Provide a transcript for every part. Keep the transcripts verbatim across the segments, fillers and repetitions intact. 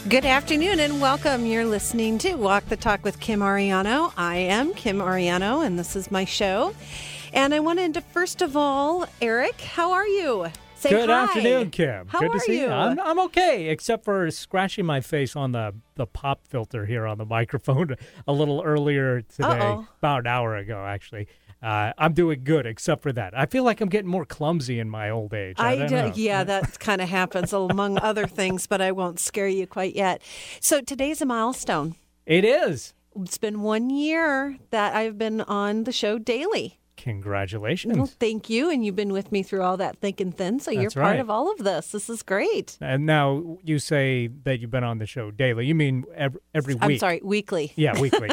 Good afternoon and welcome. You're listening to Walk the Talk with Kim Ariano. I am Kim Ariano and this is my show. And I wanted to, first of all, Eric, how are you? Say Good hi. afternoon, Kim. How Good to are see you? you. I'm, I'm okay, except for scratching my face on the, the pop filter here on the microphone a little earlier today, Uh-oh. about an hour ago, actually. Uh, I'm doing good, except for that. I feel like I'm getting more clumsy in my old age. I, I don't do, know. yeah, that kind of happens among other things, but I won't scare you quite yet. So today's a milestone. It is. It's been one year that I've been on the show daily. Congratulations. Well, thank you, and you've been with me through all that thick and thin, so you're That's part right. of all of this. This is great. And now you say that you've been on the show daily. You mean every, every week? I'm sorry, weekly. Yeah, weekly.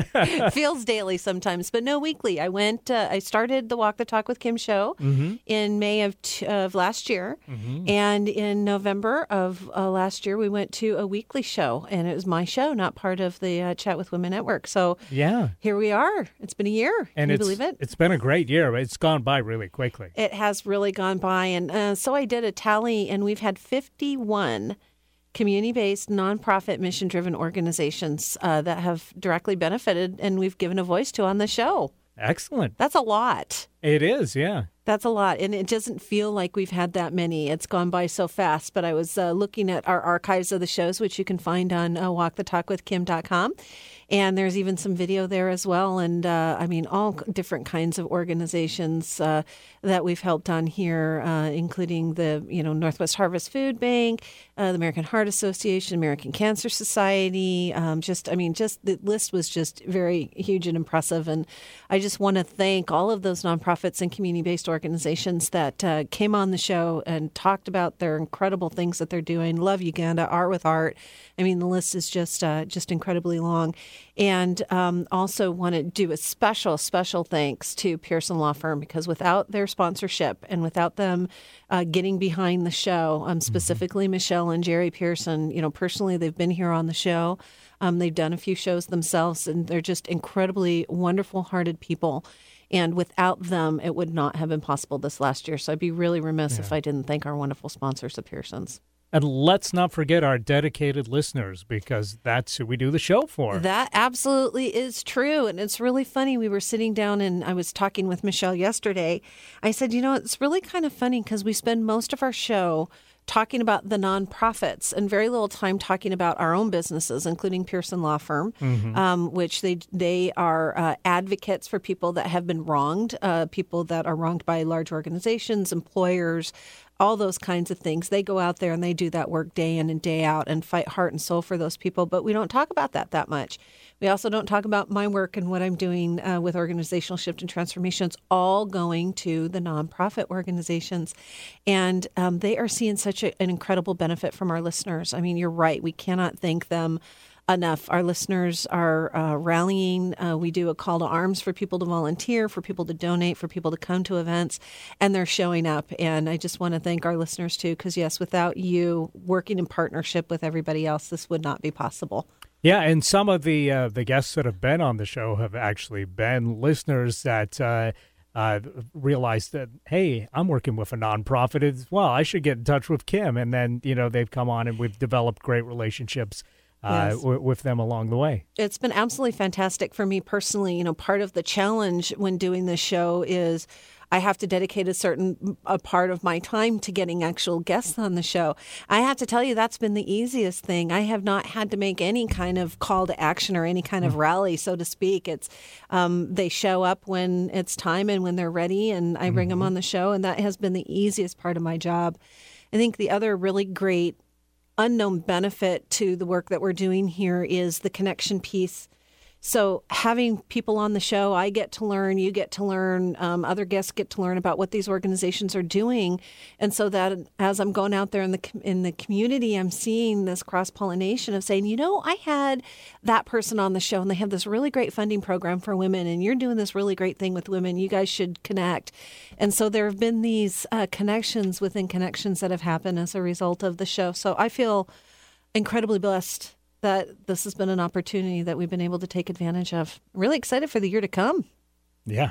Feels daily sometimes, but no, weekly. I went. Uh, I started the Walk the Talk with Kim show mm-hmm. in May of t- of last year, Mm-hmm. and in November of uh, last year, we went to a weekly show, and it was my show, not part of the uh, Chat with Women Network. So Yeah. here we are. It's been a year. Can And you it's, believe it? It's been a great year. It's gone by really quickly. It has really gone by, and uh, so I did a tally, and we've had fifty-one community-based, nonprofit, mission-driven organizations uh, that have directly benefited, and we've given a voice to on the show. Excellent. That's a lot. It is, yeah. That's a lot, and it doesn't feel like we've had that many. It's gone by so fast, but I was uh, looking at our archives of the shows, which you can find on uh, walk the talk with kim dot com, and there's even some video there as well, and uh, I mean, all different kinds of organizations uh, that we've helped on here, uh, including the, you know, Northwest Harvest Food Bank, uh, the American Heart Association, American Cancer Society, um, just, I mean, just the list was just very huge and impressive, and I just want to thank all of those nonprofits and community-based organizations organizations that uh, came on the show and talked about their incredible things that they're doing. Love Uganda, Art with Art. I mean, the list is just uh, just incredibly long. And um, also want to do a special, special thanks to Pearson Law Firm, because without their sponsorship and without them uh, getting behind the show, um, specifically mm-hmm. Michelle and Jerry Pearson, you know, personally, they've been here on the show. Um, they've done a few shows themselves, and they're just incredibly wonderful-hearted people. And without them, it would not have been possible this last year. So I'd be really remiss Yeah. if I didn't thank our wonderful sponsors at Pearson's. And let's not forget our dedicated listeners, because that's who we do the show for. That absolutely is true. And it's really funny. We were sitting down and I was talking with Michelle yesterday. I said, you know, it's really kind of funny because we spend most of our show talking about the nonprofits and very little time talking about our own businesses, including Pearson Law Firm, mm-hmm. um, which they they are uh, advocates for people that have been wronged, uh, people that are wronged by large organizations, employers, all those kinds of things. They go out there and they do that work day in and day out and fight heart and soul for those people. But we don't talk about that that much. We also don't talk about my work and what I'm doing uh, with organizational shift and transformations, all going to the nonprofit organizations. And um, they are seeing such a, an incredible benefit from our listeners. I mean, you're right. We cannot thank them enough. Our listeners are uh, rallying. Uh, we do a call to arms for people to volunteer, for people to donate, for people to come to events, and they're showing up. And I just want to thank our listeners, too, because, yes, without you working in partnership with everybody else, this would not be possible. Yeah, and some of the uh, the guests that have been on the show have actually been listeners that uh, uh, realized that, hey, I'm working with a nonprofit as well. I should get in touch with Kim. And then, you know, they've come on and we've developed great relationships Uh, Yes. w- with them along the way. It's been absolutely fantastic for me personally. You know, part of the challenge when doing this show is I have to dedicate a certain a part of my time to getting actual guests on the show. I have to tell you, that's been the easiest thing. I have not had to make any kind of call to action or any kind of rally, so to speak. It's um, they show up when it's time and when they're ready, and I bring mm-hmm. them on the show, and that has been the easiest part of my job. I think the other really great unknown benefit to the work that we're doing here is the connection piece. So having people on the show, I get to learn, you get to learn, um, other guests get to learn about what these organizations are doing. And so that as I'm going out there in the in the community, I'm seeing this cross-pollination of saying, you know, I had that person on the show and they have this really great funding program for women and you're doing this really great thing with women. You guys should connect. And so there have been these uh, connections within connections that have happened as a result of the show. So I feel incredibly blessed that this has been an opportunity that we've been able to take advantage of. I'm really excited for the year to come. Yeah.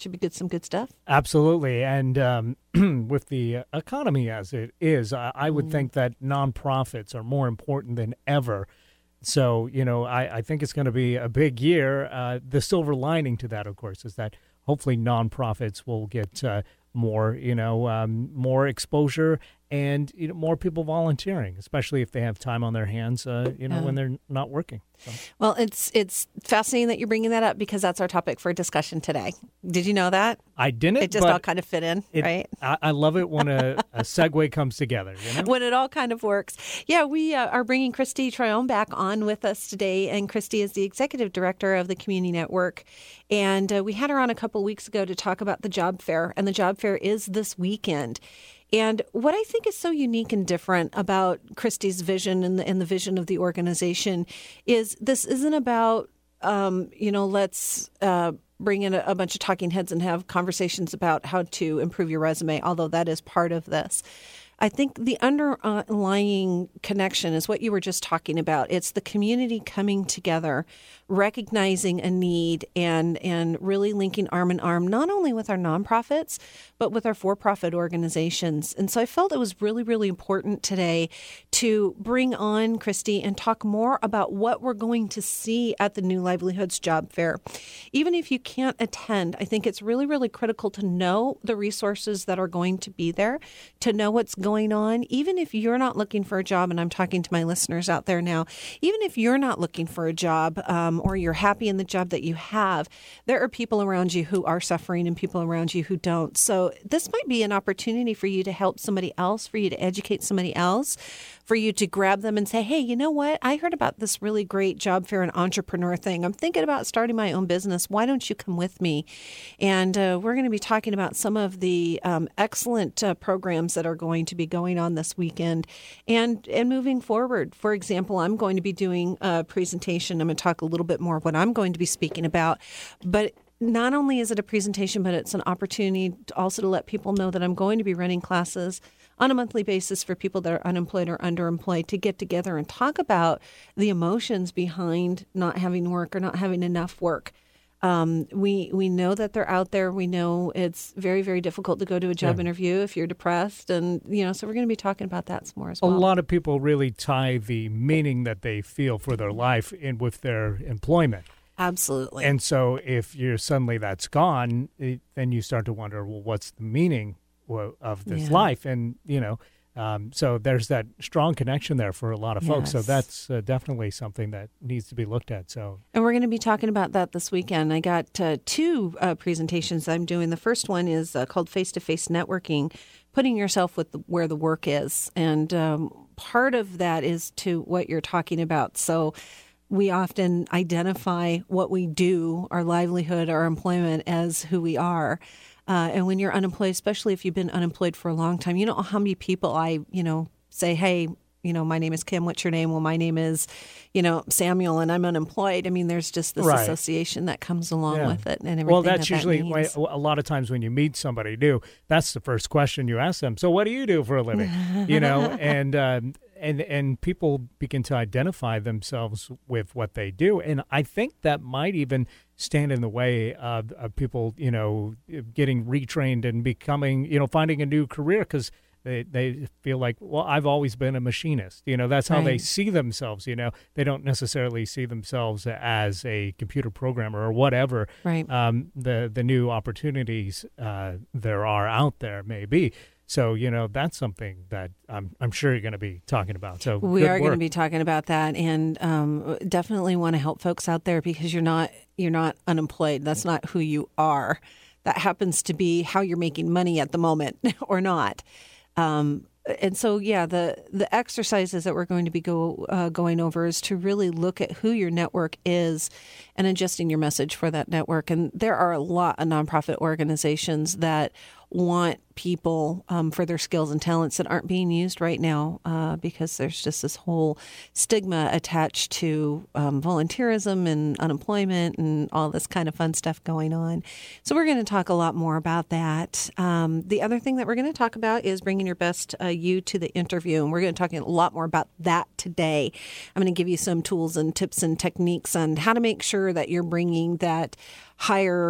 should be good, some good stuff. Absolutely. And um, with the economy as it is, I, I would mm. think that nonprofits are more important than ever. So, you know, I, I think it's going to be a big year. Uh, the silver lining to that, of course, is that hopefully nonprofits will get uh, more, you know, um, more exposure and you know, more people volunteering, especially if they have time on their hands, uh, you know, yeah. when they're not working. So. Well, it's it's fascinating that you're bringing that up because that's our topic for discussion today. Did you know that? I didn't. It just all kind of fit in, it, right? I, I love it when a, a segue comes together. You know? When it all kind of works. Yeah, we uh, are bringing Christy Tryon back on with us today, and Christy is the executive director of the Community Network. And uh, we had her on a couple weeks ago to talk about the job fair, and the job fair is this weekend. And what I think is so unique and different about Christy's vision and the, and the vision of the organization is this isn't about, um, you know, let's uh, bring in a, a bunch of talking heads and have conversations about how to improve your resume, although that is part of this. I think the underlying connection is what you were just talking about. It's the community coming together, recognizing a need, and and really linking arm in arm, not only with our nonprofits, but with our for-profit organizations. And so I felt it was really, really important today to bring on Christy and talk more about what we're going to see at the New Livelihoods Job Fair. Even if you can't attend, I think it's really, really critical to know the resources that are going to be there, to know what's going going on, even if you're not looking for a job, and I'm talking to my listeners out there now, even if you're not looking for a job um, or you're happy in the job that you have, there are people around you who are suffering and people around you who don't. So this might be an opportunity for you to help somebody else, for you to educate somebody else, for you to grab them and say, hey, you know what? I heard about this really great job fair and entrepreneur thing. I'm thinking about starting my own business. Why don't you come with me? And uh, we're going to be talking about some of the um, excellent uh, programs that are going to be going on this weekend and, and moving forward. For example, I'm going to be doing a presentation. I'm going to talk a little bit more of what I'm going to be speaking about. But not only is it a presentation, but it's an opportunity to also to let people know that I'm going to be running classes on a monthly basis for people that are unemployed or underemployed to get together and talk about the emotions behind not having work or not having enough work. Um, we we know that they're out there. We know it's very, very difficult to go to a job yeah. interview if you're depressed. And, you know, so we're going to be talking about that some more as well. A lot of people really tie the meaning that they feel for their life in with their employment. Absolutely. And so if you're suddenly that's gone, it, then you start to wonder, well, what's the meaning of this yeah. life? And, you know, um, so there's that strong connection there for a lot of folks. Yes. So that's uh, definitely something that needs to be looked at. So, and we're going to be talking about that this weekend. I got uh, two uh, presentations I'm doing. The first one is uh, called Face-to-Face Networking, putting yourself with the, where the work is. And um, part of that is to what you're talking about. So we often identify what we do, our livelihood, our employment, as who we are. Uh, and when you're unemployed, especially if you've been unemployed for a long time, you know how many people I, you know, say, hey, you know, my name is Kim. What's your name? Well, my name is, you know, Samuel, and I'm unemployed. I mean, there's just this right. association that comes along yeah. with it and everything. Well, that's that usually that means. a lot of times when you meet somebody new, that's the first question you ask them. So what do you do for a living? You know, and um, and and people begin to identify themselves with what they do. And I think that might even stand in the way of, of people, you know, getting retrained and becoming, you know, finding a new career because They they feel like, well, I've always been a machinist. You know, that's how right. they see themselves. You know, they don't necessarily see themselves as a computer programmer or whatever right. um, the, the new opportunities uh, there are out there may be. So, you know, that's something that I'm I'm sure you're going to be talking about. So we are work. going to be talking about that, and um, definitely want to help folks out there because you're not you're not unemployed. That's not who you are. That happens to be how you're making money at the moment or not. Um, and so, yeah, the, the exercises that we're going to be go, uh, going over is to really look at who your network is and adjusting your message for that network. And there are a lot of nonprofit organizations that want people um, for their skills and talents that aren't being used right now uh, because there's just this whole stigma attached to um, volunteerism and unemployment and all this kind of fun stuff going on. So we're going to talk a lot more about that. Um, the other thing that we're going to talk about is bringing your best uh, you to the interview, and we're going to talk a lot more about that today. I'm going to give you some tools and tips and techniques on how to make sure that you're bringing that higher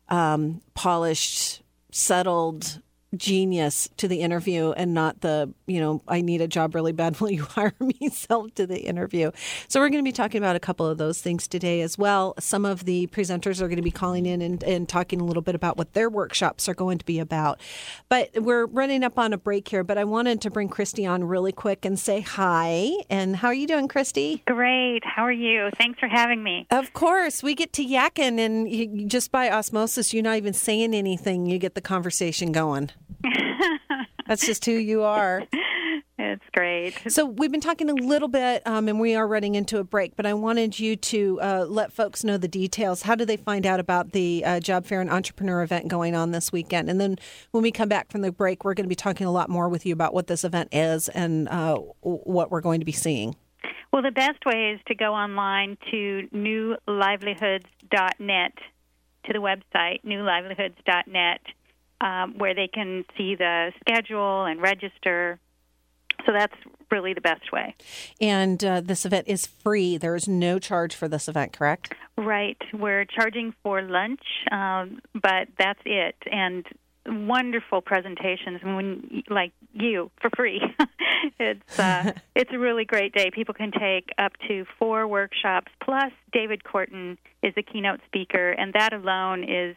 um, polished, settled genius to the interview and not the, you know, I need a job really bad, will you hire me self to the interview. So we're going to be talking about a couple of those things today as well. Some of the presenters are going to be calling in and, and talking a little bit about what their workshops are going to be about. But we're running up on a break here, but I wanted to bring Christy on really quick and say hi. And how are you doing, Christy? Great. How are you? Thanks for having me. Of course. We get to yakking, and you, just by osmosis, you're not even saying anything. You get the conversation going. That's just who you are. It's great. So we've been talking a little bit, um, and we are running into a break, but I wanted you to uh, let folks know the details. How do they find out about the uh, Job Fair and Entrepreneur event going on this weekend? And then when we come back from the break, we're going to be talking a lot more with you about what this event is and uh, what we're going to be seeing. Well, the best way is to go online to new livelihoods dot net, to the website, new livelihoods dot net. Um, where they can see the schedule and register. So that's really the best way. And uh, this event is free. There is no charge for this event, correct? Right. We're charging for lunch, um, but that's it. And wonderful presentations, when, like you, for free. it's uh, it's a really great day. People can take up to four workshops, plus David Corton is the keynote speaker, and that alone is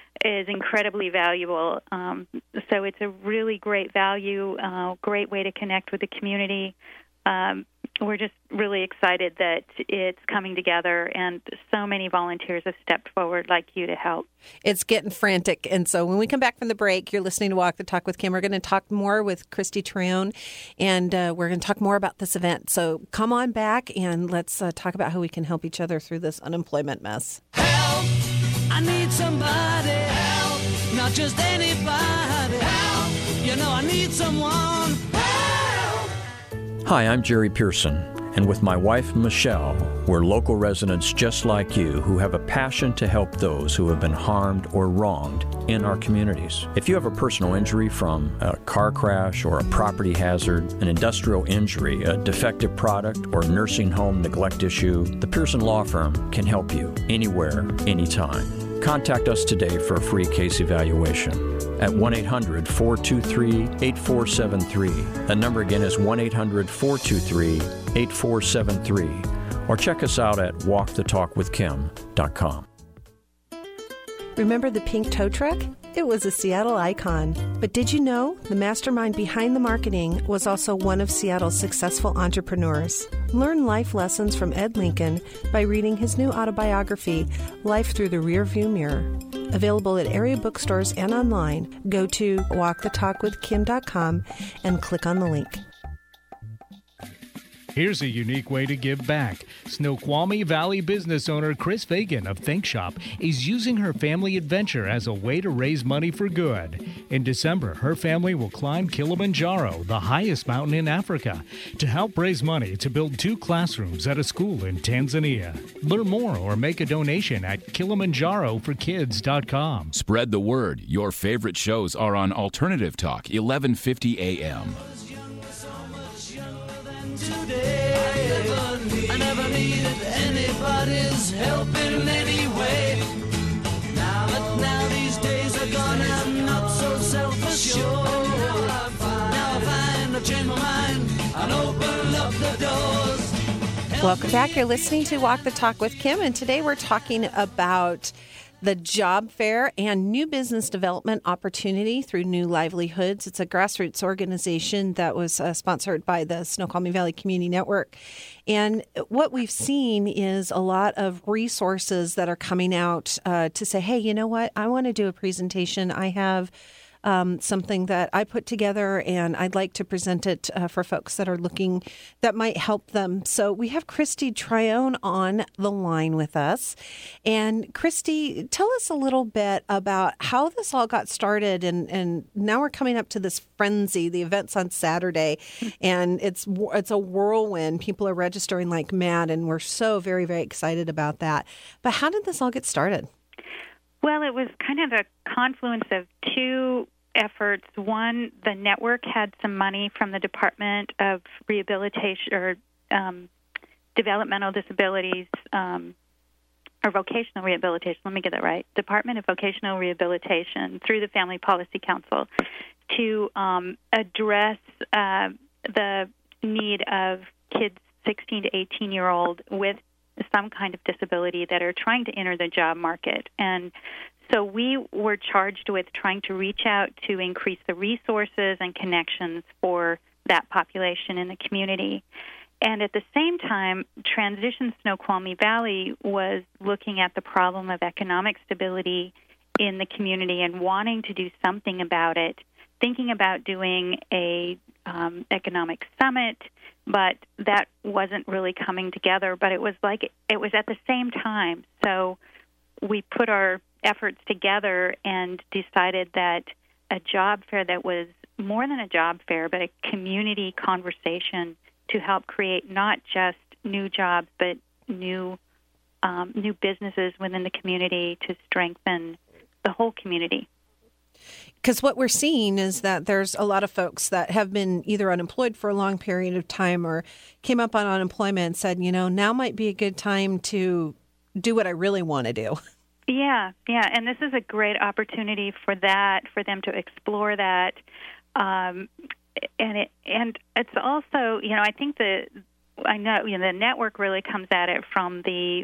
is incredibly valuable. Um, so it's a really great value, uh, great way to connect with the community. Um, we're just really excited that it's coming together, and so many volunteers have stepped forward like you to help. It's getting frantic. And so when we come back from the break, you're listening to Walk the Talk with Kim. We're going to talk more with Christy Trione, and uh, we're going to talk more about this event. So come on back, and let's uh, talk about how we can help each other through this unemployment mess. Help! I need somebody help, not just anybody help. You know I need someone help. Hi, I'm Jerry Pearson, and with my wife Michelle, we're local residents just like you who have a passion to help those who have been harmed or wronged in our communities. If you have a personal injury from a car crash or a property hazard, an industrial injury, a defective product, or nursing home neglect issue, the Pearson Law Firm can help you anywhere, anytime. Contact us today for a free case evaluation at one eight hundred four two three eight four seven three. That number again is one eight hundred four two three eight four seven three. Or check us out at walk the talk with kim dot com. Remember the pink tow truck? It was a Seattle icon. But did you know the mastermind behind the marketing was also one of Seattle's successful entrepreneurs? Learn life lessons from Ed Lincoln by reading his new autobiography, Life Through the Rearview Mirror. Available at area bookstores and online. Go to walk the talk with kim dot com and click on the link. Here's a unique way to give back. Snoqualmie Valley business owner Chris Fagan of Think Shop is using her family adventure as a way to raise money for good. In December, her family will climb Kilimanjaro, the highest mountain in Africa, to help raise money to build two classrooms at a school in Tanzania. Learn more or make a donation at kilimanjaro for kids dot com. Spread the word. Your favorite shows are on Alternative Talk, eleven fifty A M. I never needed anybody's help in any way. Now, but now these days are gone, I'm not so self-assured. Now I find I've changed my mind and opened up the doors. Welcome back. You're listening to Walk the Talk with Kim, and today we're talking about the Job Fair and new business development opportunity through New Livelihoods. It's a grassroots organization that was uh, sponsored by the Snoqualmie Valley Community Network. And what we've seen is a lot of resources that are coming out uh, to say, hey, you know what? I want to do a presentation. I have Um, something that I put together, and I'd like to present it uh, for folks that are looking, that might help them. So we have Christy Trione on the line with us. And Christy, tell us a little bit about how this all got started. And, and now we're coming up to this frenzy. The event's on Saturday, and it's it's a whirlwind. People are registering like mad, and we're so very, very excited about that. But how did this all get started? Well, it was kind of a confluence of two efforts. One, the network had some money from the Department of Rehabilitation or um, Developmental Disabilities, um, or Vocational Rehabilitation, let me get that right, Department of Vocational Rehabilitation through the Family Policy Council to um, address uh, the need of kids sixteen to eighteen-year-old with some kind of disability that are trying to enter the job market. And so we were charged with trying to reach out to increase the resources and connections for that population in the community. And at the same time, Transition Snoqualmie Valley was looking at the problem of economic stability in the community and wanting to do something about it, thinking about doing a um, economic summit, but that wasn't really coming together. But it was like it was at the same time. So we put our efforts together and decided that a job fair that was more than a job fair, but a community conversation to help create not just new jobs, but new um, new businesses within the community to strengthen the whole community. Because what we're seeing is that there's a lot of folks that have been either unemployed for a long period of time or came up on unemployment and said, you know, now might be a good time to do what I really want to do. Yeah, yeah, and this is a great opportunity for that, for them to explore that. Um, and it and it's also, you know, I think the I know you know the network really comes at it from the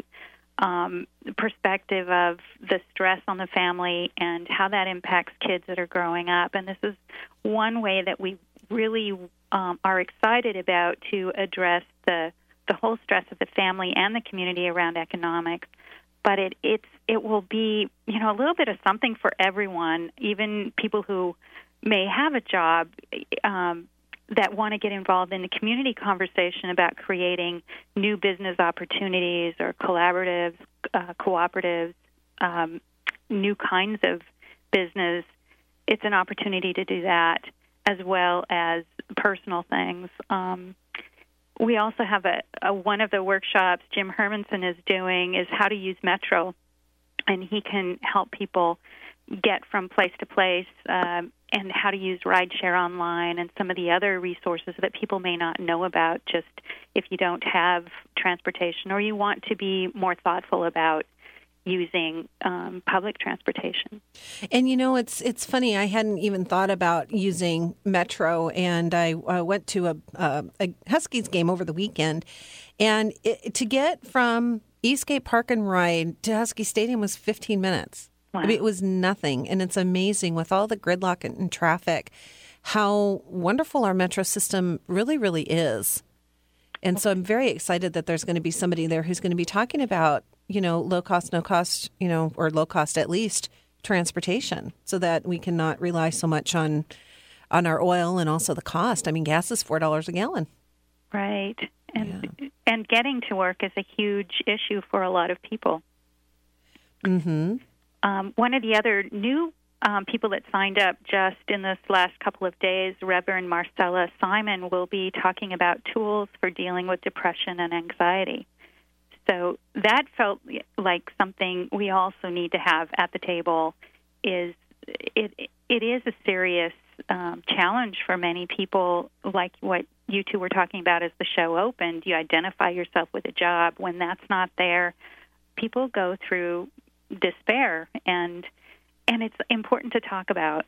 um, perspective of the stress on the family and how that impacts kids that are growing up. And this is one way that we really um, are excited about to address the the whole stress of the family and the community around economics. But it it's it will be, you know, a little bit of something for everyone, even people who may have a job um, that want to get involved in the community conversation about creating new business opportunities or collaboratives, uh, cooperatives, um, new kinds of business. It's an opportunity to do that, as well as personal things. Um, we also have a, a one of the workshops Jim Hermanson is doing is how to use Metro, and he can help people get from place to place um, and how to use rideshare online and some of the other resources that people may not know about just if you don't have transportation or you want to be more thoughtful about using um, public transportation. And, you know, it's it's funny. I hadn't even thought about using Metro, and I uh, went to a, a, a Huskies game over the weekend, and it, to get from Eastgate Park and Ride to Husky Stadium was fifteen minutes. Wow. I mean, it was nothing, and it's amazing with all the gridlock and, and traffic how wonderful our metro system really, really is. And so I'm very excited that there's going to be somebody there who's going to be talking about, you know, low cost, no cost, you know, or low cost at least transportation, so that we can not rely so much on on our oil and also the cost. I mean, gas is four dollars a gallon. Right. And Yeah. and getting to work is a huge issue for a lot of people. Mm-hmm. Um, one of the other new um, people that signed up just in this last couple of days, Reverend Marcella Simon, will be talking about tools for dealing with depression and anxiety. So that felt like something we also need to have at the table. Is it? It is a serious um, challenge for many people, like what you two were talking about as the show opened. You identify yourself with a job. When that's not there, people go through despair, and and it's important to talk about.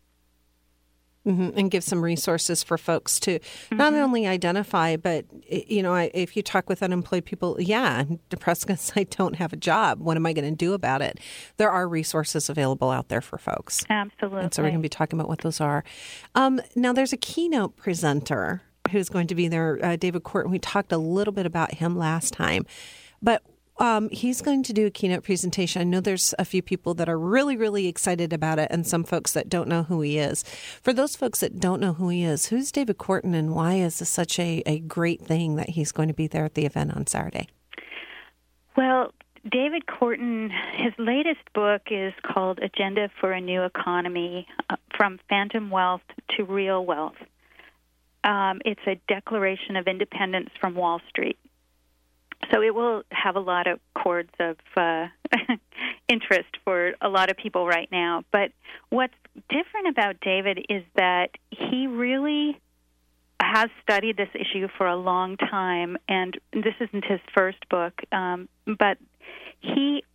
Mm-hmm. And give some resources for folks to Mm-hmm. not only identify, but, you know, I, if you talk with unemployed people, yeah, I'm depressed because I don't have a job. What am I going to do about it? There are resources available out there for folks. Absolutely. And so we're going to be talking about what those are. Um, now, there's a keynote presenter who's going to be there, uh, David Korten. We talked a little bit about him last time, but Um, he's going to do a keynote presentation. I know there's a few people that are really, really excited about it, and some folks that don't know who he is. For those folks that don't know who he is, who's David Korten, and why is this such a, a great thing that he's going to be there at the event on Saturday? Well, David Korten, his latest book is called Agenda for a New Economy, uh, From Phantom Wealth to Real Wealth. Um, it's a declaration of independence from Wall Street. So it will have a lot of chords of uh, interest for a lot of people right now. But what's different about David is that he really has studied this issue for a long time, and this isn't his first book, um, but he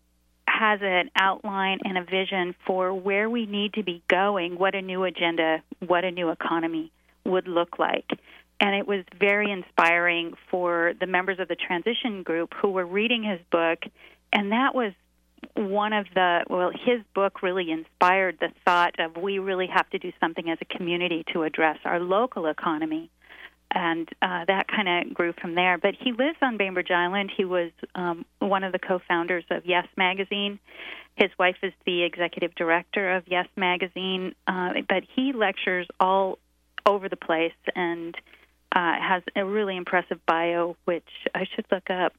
has an outline and a vision for where we need to be going, what a new agenda, what a new economy would look like. And it was very inspiring for the members of the transition group who were reading his book. And that was one of the, well, his book really inspired the thought of we really have to do something as a community to address our local economy. And uh, that kind of grew from there. But he lives on Bainbridge Island. He was um, one of the co-founders of Yes Magazine. His wife is the executive director of Yes Magazine. Uh, but he lectures all over the place and uh, has a really impressive bio, which I should look up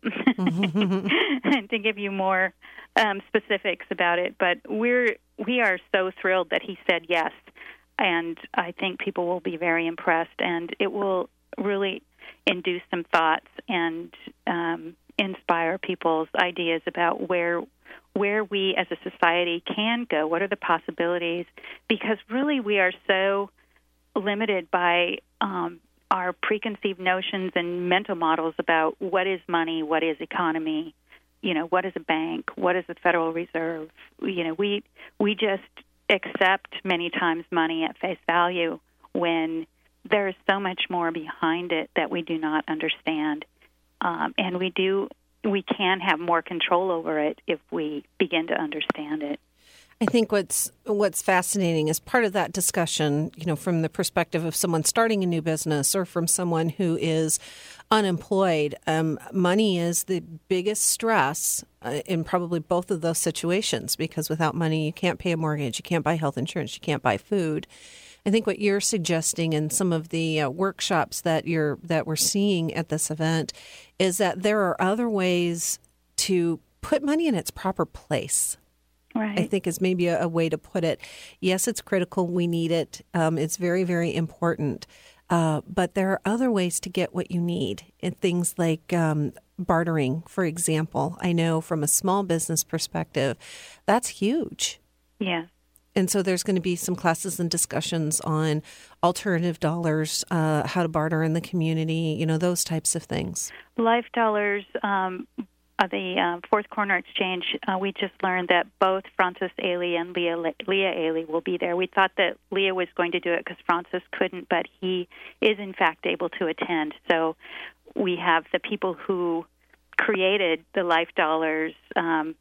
to give you more um, specifics about it. But we're we are so thrilled that he said yes. And I think people will be very impressed, and it will really induce some thoughts and um, inspire people's ideas about where where we as a society can go. What are the possibilities? Because really we are so limited by um, our preconceived notions and mental models about what is money, what is economy, you know, what is a bank, what is the Federal Reserve. You know, we we just accept many times money at face value when there is so much more behind it that we do not understand. Um, and we do, we can have more control over it if we begin to understand it. I think what's what's fascinating is part of that discussion, you know, from the perspective of someone starting a new business or from someone who is unemployed. Um, money is the biggest stress uh, in probably both of those situations, because without money, you can't pay a mortgage, you can't buy health insurance, you can't buy food. I think what you're suggesting in some of the uh, workshops that you're that we're seeing at this event is that there are other ways to put money in its proper place. Right. I think is maybe a, a way to put it. Yes, it's critical. We need it. Um, it's very, very important. Uh, but there are other ways to get what you need. And things like um, bartering, for example. I know from a small business perspective, that's huge. Yeah. And so there's going to be some classes and discussions on alternative dollars, uh, how to barter in the community, you know, those types of things. Life Dollars, um, uh, the uh, Fourth Corner Exchange, uh, we just learned that both Frances Ailey and Leah, Leah Ailey will be there. We thought that Leah was going to do it because Frances couldn't, but he is, in fact, able to attend. So we have the people who created the Life Dollars, um,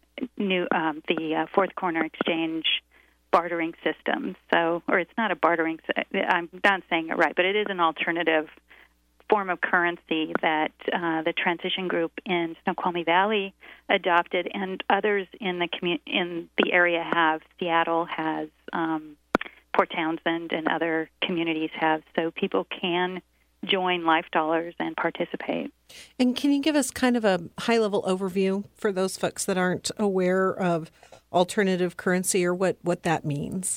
new um, the uh, Fourth Corner Exchange bartering system. So, or it's not a bartering, I'm not saying it right, but it is an alternative form of currency that uh, the transition group in Snoqualmie Valley adopted, and others in the commu- in the area have. Seattle has, um, Port Townsend and other communities have. So people can join Life Dollars and participate. And can you give us kind of a high-level overview for those folks that aren't aware of alternative currency or what, what that means?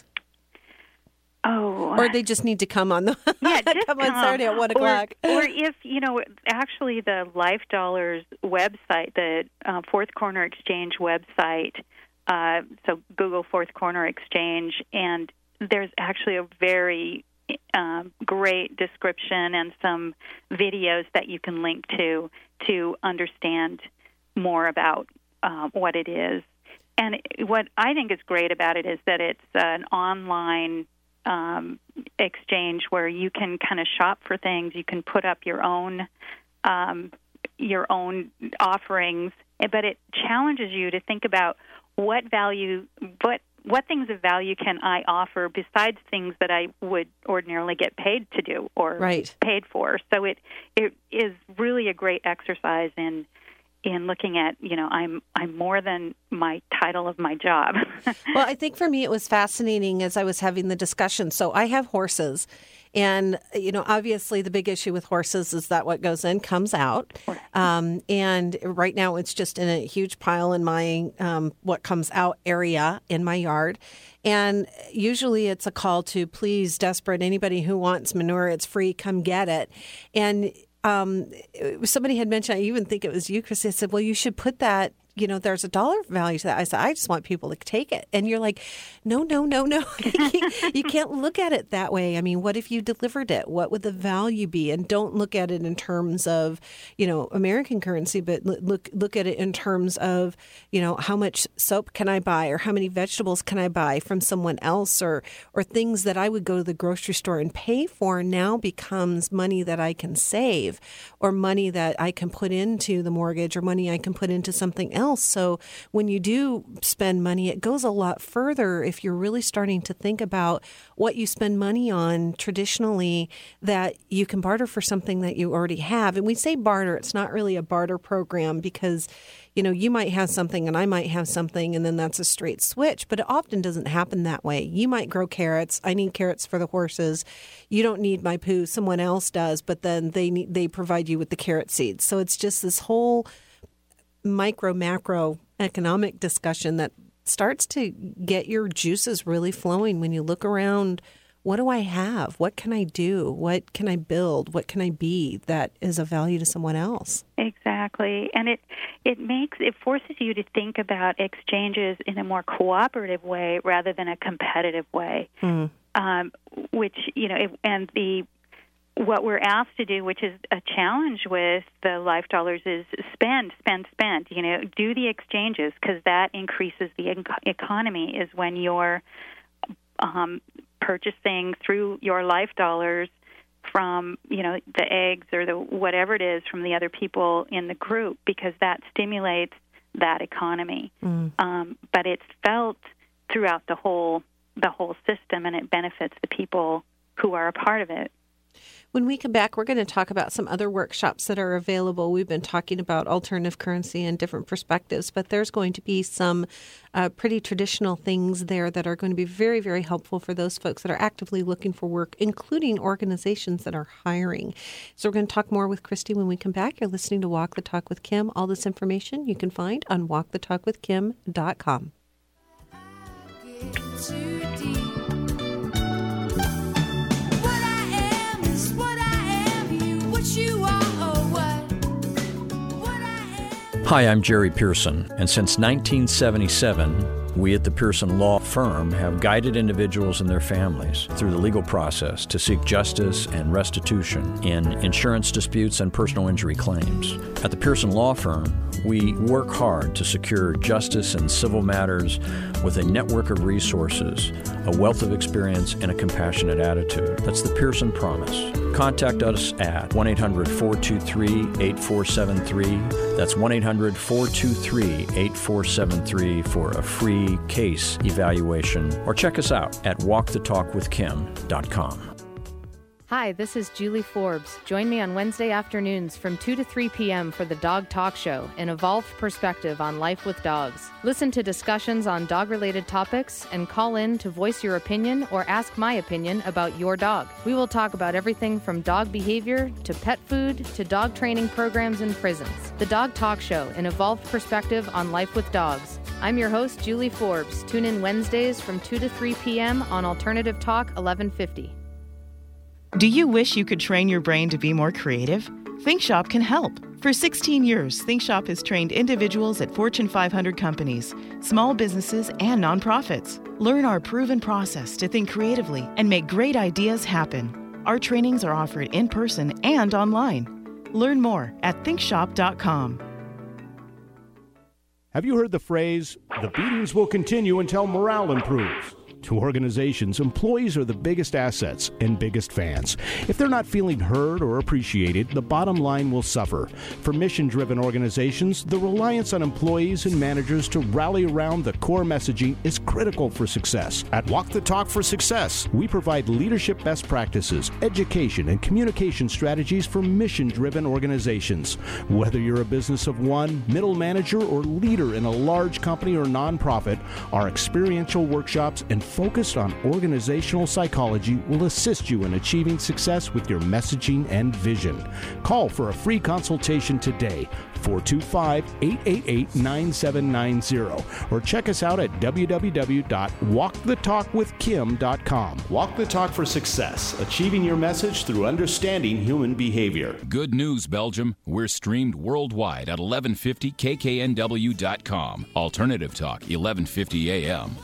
Oh, or they just need to come on the yeah, just come on come. Saturday at one o'clock. Or, or if you know, actually, the Life Dollars website, the uh, Fourth Corner Exchange website. Uh, so Google Fourth Corner Exchange, and there's actually a very uh, great description and some videos that you can link to to understand more about uh, what it is. And what I think is great about it is that it's an online um, exchange where you can kind of shop for things. You can put up your own um, your own offerings, but it challenges you to think about what value, what what things of value can I offer besides things that I would ordinarily get paid to do or right. paid for. So it it is really a great exercise in. in looking at, you know, I'm I'm more than my title of my job. Well, I think for me it was fascinating as I was having the discussion. So I have horses, and, you know, obviously the big issue with horses is that what goes in comes out. Um, and right now it's just in a huge pile in my um, what comes out area in my yard. And usually it's a call to, please, desperate, anybody who wants manure, it's free, come get it. And Um, somebody had mentioned, I even think it was you, Chris, I said, well, you should put that you know, there's a dollar value to that. I said, I just want people to take it. And you're like, no, no, no, no. You can't look at it that way. I mean, what if you delivered it? What would the value be? And don't look at it in terms of, you know, American currency, but look look at it in terms of, you know, how much soap can I buy, or how many vegetables can I buy from someone else, or or things that I would go to the grocery store and pay for now becomes money that I can save, or money that I can put into the mortgage, or money I can put into something else. So when you do spend money, it goes a lot further if you're really starting to think about what you spend money on traditionally that you can barter for something that you already have. And we say barter, it's not really a barter program because, you know, you might have something and I might have something, and then that's a straight switch, but it often doesn't happen that way. You might grow carrots. I need carrots for the horses. You don't need my poo. Someone else does, but then they need, they provide you with the carrot seeds. So it's just this whole micro, macro economic discussion that starts to get your juices really flowing when you look around. What do I have? What can I do? What can I build? What can I be that is of value to someone else? Exactly. And it it makes it forces you to think about exchanges in a more cooperative way rather than a competitive way. Mm. Um, which, you know, it, and the what we're asked to do, which is a challenge with the life dollars, is spend, spend, spend. You know, do the exchanges, because that increases the en- economy. Is when you're um, purchasing through your life dollars from, you know, the eggs or the whatever it is from the other people in the group, because that stimulates that economy. Mm. Um, but it's felt throughout the whole the whole system, and it benefits the people who are a part of it. When we come back, we're going to talk about some other workshops that are available. We've been talking about alternative currency and different perspectives, but there's going to be some uh, pretty traditional things there that are going to be very, very helpful for those folks that are actively looking for work, including organizations that are hiring. So we're going to talk more with Christy when we come back. You're listening to Walk the Talk with Kim. All this information you can find on walk the talk with kim dot com. Hi, I'm Jerry Pearson, and since nineteen seventy-seven, we at the Pearson Law Firm have guided individuals and their families through the legal process to seek justice and restitution in insurance disputes and personal injury claims. At the Pearson Law Firm, we work hard to secure justice in civil matters with a network of resources, a wealth of experience, and a compassionate attitude. That's the Pearson Promise. Contact us at one eight hundred four two three eight four seven three. That's one eight hundred four two three eight four seven three for a free case evaluation, or check us out at walk the talk with kim dot com. Hi, this is Julie Forbes. Join me on Wednesday afternoons from two to three p.m. for the Dog Talk Show, an evolved perspective on life with dogs. Listen to discussions on dog-related topics and call in to voice your opinion or ask my opinion about your dog. We will talk about everything from dog behavior to pet food to dog training programs in prisons. The Dog Talk Show, an evolved perspective on life with dogs. I'm your host, Julie Forbes. Tune in Wednesdays from two to three p.m. on Alternative Talk eleven fifty. Do you wish you could train your brain to be more creative? ThinkShop can help. For sixteen years, ThinkShop has trained individuals at Fortune five hundred companies, small businesses, and nonprofits. Learn our proven process to think creatively and make great ideas happen. Our trainings are offered in person and online. Learn more at think shop dot com. Have you heard the phrase, the beatings will continue until morale improves? To organizations, employees are the biggest assets and biggest fans. If they're not feeling heard or appreciated, the bottom line will suffer. For mission-driven organizations, the reliance on employees and managers to rally around the core messaging is critical for success. At Walk the Talk for Success, we provide leadership best practices, education, and communication strategies for mission-driven organizations. Whether you're a business of one, middle manager, or leader in a large company or nonprofit, our experiential workshops and focused on organizational psychology will assist you in achieving success with your messaging and vision. Call for a free consultation today, four two five, eight eight eight, nine seven nine zero, or check us out at w w w dot walk the talk with kim dot com. Walk the Talk for Success, achieving your message through understanding human behavior. Good news, Belgium. We're streamed worldwide at eleven fifty k k n w dot com. Alternative Talk, eleven fifty a m.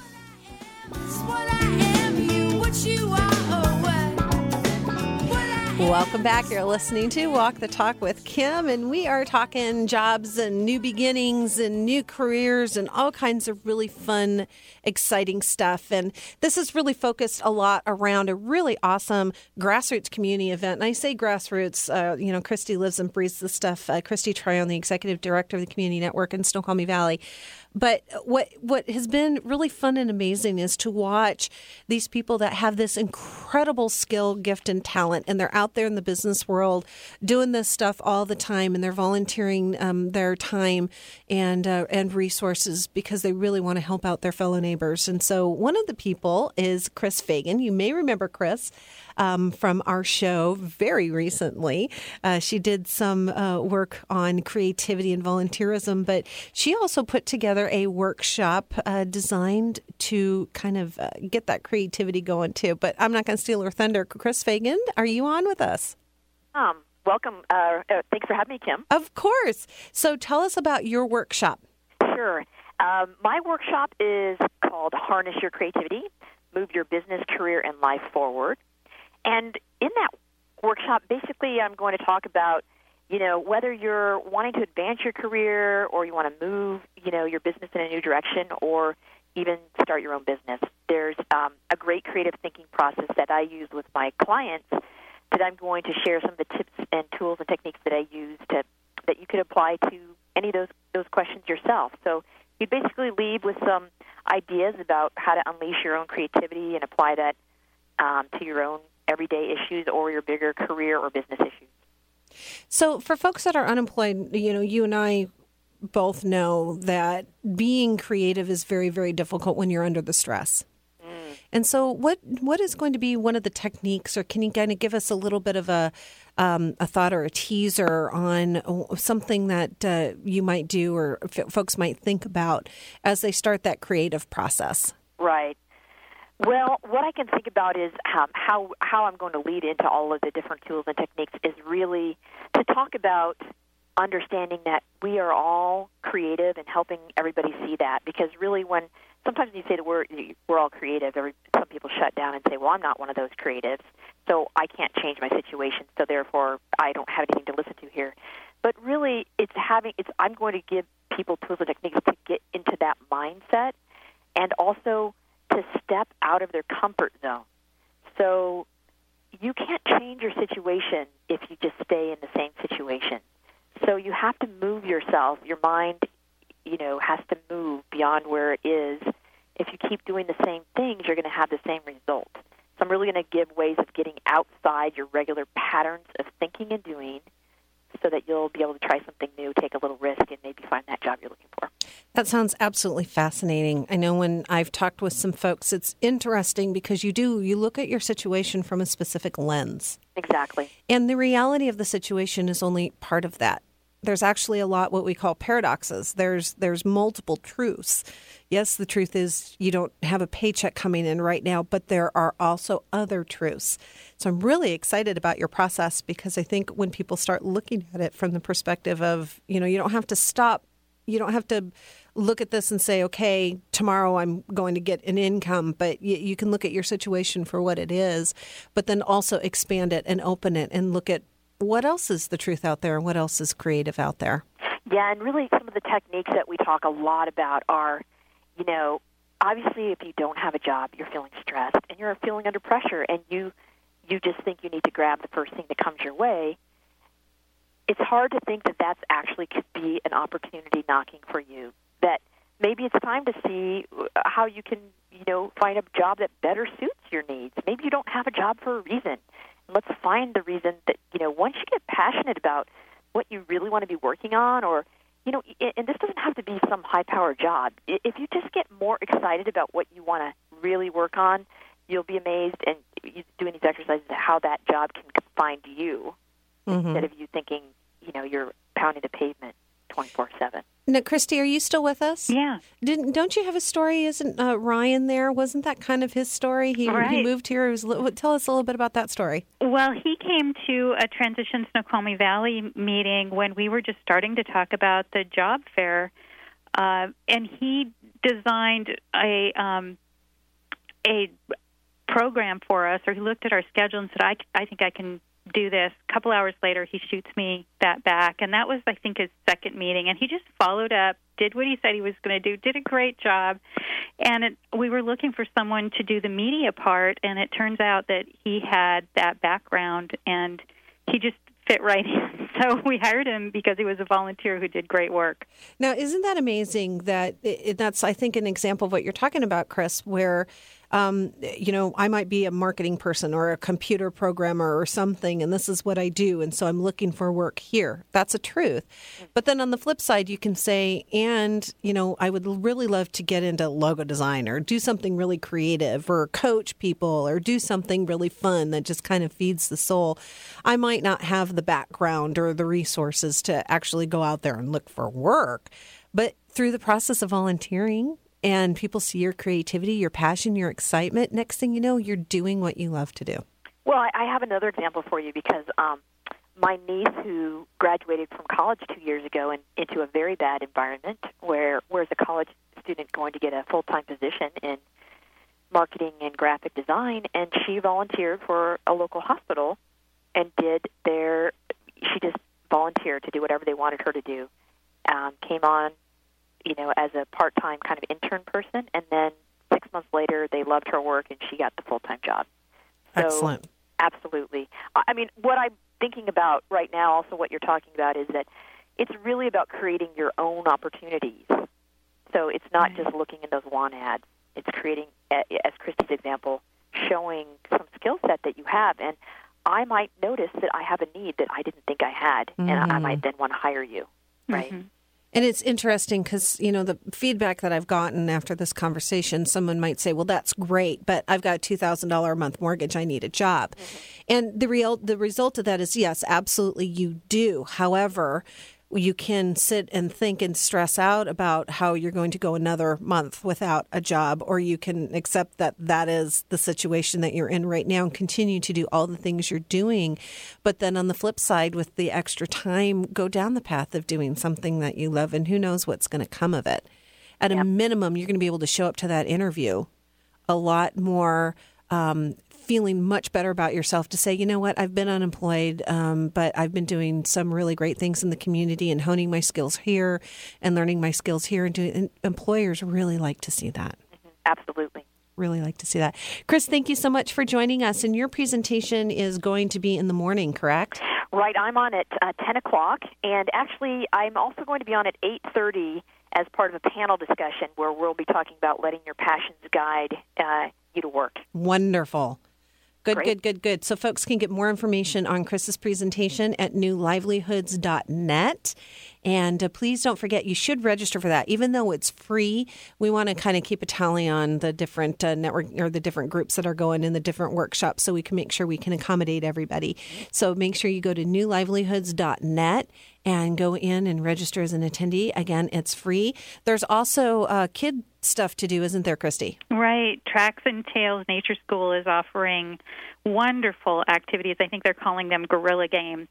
Welcome back. You're listening to Walk the Talk with Kim, and we are talking jobs and new beginnings and new careers and all kinds of really fun, exciting stuff. And this is really focused a lot around a really awesome grassroots community event. And I say grassroots, uh, you know, Christy lives and breathes this stuff. Uh, Christy Tryon, the executive director of the Community Network in Snoqualmie Valley. But what what has been really fun and amazing is to watch these people that have this incredible skill, gift, and talent, and they're out there in the business world doing this stuff all the time, and they're volunteering um, their time and uh, and resources because they really want to help out their fellow neighbors. And so one of the people is Chris Fagan. You may remember Chris um, from our show very recently. Uh, she did some uh, work on creativity and volunteerism, but she also put together a workshop uh, designed to kind of uh, get that creativity going too. But I'm not going to steal her thunder. Chris Fagan, are you on with us? Um, welcome. Uh, uh, thanks for having me, Kim. Of course. So tell us about your workshop. Sure. Um, my workshop is called Harness Your Creativity, Move Your Business, Career, and Life Forward. And in that workshop, basically I'm going to talk about You know, whether you're wanting to advance your career or you want to move, you know, your business in a new direction or even start your own business, there's um, a great creative thinking process that I use with my clients that I'm going to share some of the tips and tools and techniques that I use to that you could apply to any of those those questions yourself. So you basically leave with some ideas about how to unleash your own creativity and apply that um, to your own everyday issues or your bigger career or business issues. So for folks that are unemployed, you know, you and I both know that being creative is very, very difficult when you're under the stress. Mm. And so what what is going to be one of the techniques, or can you kind of give us a little bit of a um, a thought or a teaser on something that uh, you might do or f- folks might think about as they start that creative process? Right. Well, what I can think about is um, how how I'm going to lead into all of the different tools and techniques is really to talk about understanding that we are all creative and helping everybody see that. Because really, when sometimes when you say the word we're all creative, every, some people shut down and say, "Well, I'm not one of those creatives, so I can't change my situation, so therefore I don't have anything to listen to here." But really, it's having it's I'm going to give people tools and techniques to get into that mindset, and also to step out of their comfort zone. So you can't change your situation if you just stay in the same situation. So you have to move yourself. Your mind, you know, has to move beyond where it is. If you keep doing the same things, you're going to have the same result. So I'm really going to give ways of getting outside your regular patterns of thinking and doing so that you'll be able to try something new, take a little risk, and maybe find that job you're looking for. That sounds absolutely fascinating. I know when I've talked with some folks, it's interesting because you do, you look at your situation from a specific lens. Exactly. And the reality of the situation is only part of that. There's actually a lot what we call paradoxes. There's there's multiple truths. Yes, the truth is you don't have a paycheck coming in right now, but there are also other truths. So I'm really excited about your process because I think when people start looking at it from the perspective of, you know, you don't have to stop. You don't have to look at this and say, okay, tomorrow I'm going to get an income, but you, you can look at your situation for what it is, but then also expand it and open it and look at what else is the truth out there and what else is creative out there. Yeah, and really some of the techniques that we talk a lot about are, you know, obviously if you don't have a job, you're feeling stressed and you're feeling under pressure and you you just think you need to grab the first thing that comes your way. It's hard to think that that's actually could be an opportunity knocking for you, that maybe it's time to see how you can, you know, find a job that better suits your needs. Maybe you don't have a job for a reason. Let's find the reason that, you know, once you get passionate about what you really want to be working on, or, you know, and this doesn't have to be some high-powered job. If you just get more excited about what you want to really work on, you'll be amazed, and doing these exercises, how that job can find you mm-hmm. instead of you thinking, you know, you're pounding the pavement twenty-four seven. Now, Christy, are you still with us? Yeah. Didn't don't you have a story? Isn't uh, Ryan there? Wasn't that kind of his story? He right. he moved here. He was, tell us a little bit about that story. Well, he came to a Transition Snoqualmie Valley meeting when we were just starting to talk about the job fair, uh, and he designed a um, a program for us, or he looked at our schedule and said, I, I think I can do this. A couple hours later, he shoots me that back, and that was, I think, his second meeting, and he just followed up, did what he said he was going to do, did a great job, and it, we were looking for someone to do the media part, and it turns out that he had that background, and he just fit right in. So we hired him because he was a volunteer who did great work. Now, isn't that amazing that it, that's, I think, an example of what you're talking about, Chris, where Um, you know, I might be a marketing person or a computer programmer or something, and this is what I do, and so I'm looking for work here. That's a truth. But then on the flip side, you can say, and, you know, I would really love to get into logo design or do something really creative or coach people or do something really fun that just kind of feeds the soul. I might not have the background or the resources to actually go out there and look for work, but through the process of volunteering, and people see your creativity, your passion, your excitement, next thing you know, you're doing what you love to do. Well, I, I have another example for you because um, my niece who graduated from college two years ago and into a very bad environment where where's a college student going to get a full-time position in marketing and graphic design, and she volunteered for a local hospital and did their, she just volunteered to do whatever they wanted her to do, um, came on, you know, as a part-time kind of intern person, and then six months later, they loved her work, and she got the full-time job. So, excellent. Absolutely. I mean, what I'm thinking about right now, also what you're talking about, is that it's really about creating your own opportunities. So it's not just looking in those want ads. It's creating, as Christy's example, showing some skill set that you have. And I might notice that I have a need that I didn't think I had, mm-hmm. and I might then want to hire you, right? Mm-hmm. And it's interesting because, you know, the feedback that I've gotten after this conversation, someone might say, well, that's great, but I've got a two thousand dollars a month mortgage. I need a job. Mm-hmm. And the real the result of that is, yes, absolutely you do. However, you can sit and think and stress out about how you're going to go another month without a job, or you can accept that that is the situation that you're in right now and continue to do all the things you're doing. But then on the flip side, with the extra time, go down the path of doing something that you love, and who knows what's going to come of it. At yep. a minimum, you're going to be able to show up to that interview a lot more um, feeling much better about yourself to say, you know what, I've been unemployed, um, but I've been doing some really great things in the community and honing my skills here and learning my skills here. And, doing, and employers really like to see that. Mm-hmm. Absolutely. Really like to see that. Chris, thank you so much for joining us. And your presentation is going to be in the morning, correct? Right. I'm on at uh, ten o'clock. And actually, I'm also going to be on at eight thirty as part of a panel discussion where we'll be talking about letting your passions guide uh, you to work. Wonderful. Good, Great. good, good, good. So folks can get more information on Chris's presentation at new livelihoods dot net. And uh, please don't forget, you should register for that. Even though it's free, we want to kind of keep a tally on the different uh, network or the different groups that are going in the different workshops so we can make sure we can accommodate everybody. So make sure you go to new livelihoods dot net and go in and register as an attendee. Again, it's free. There's also uh, kid stuff to do, isn't there, Christy? Right. Tracks and Tails Nature School is offering wonderful activities. I think they're calling them guerrilla games.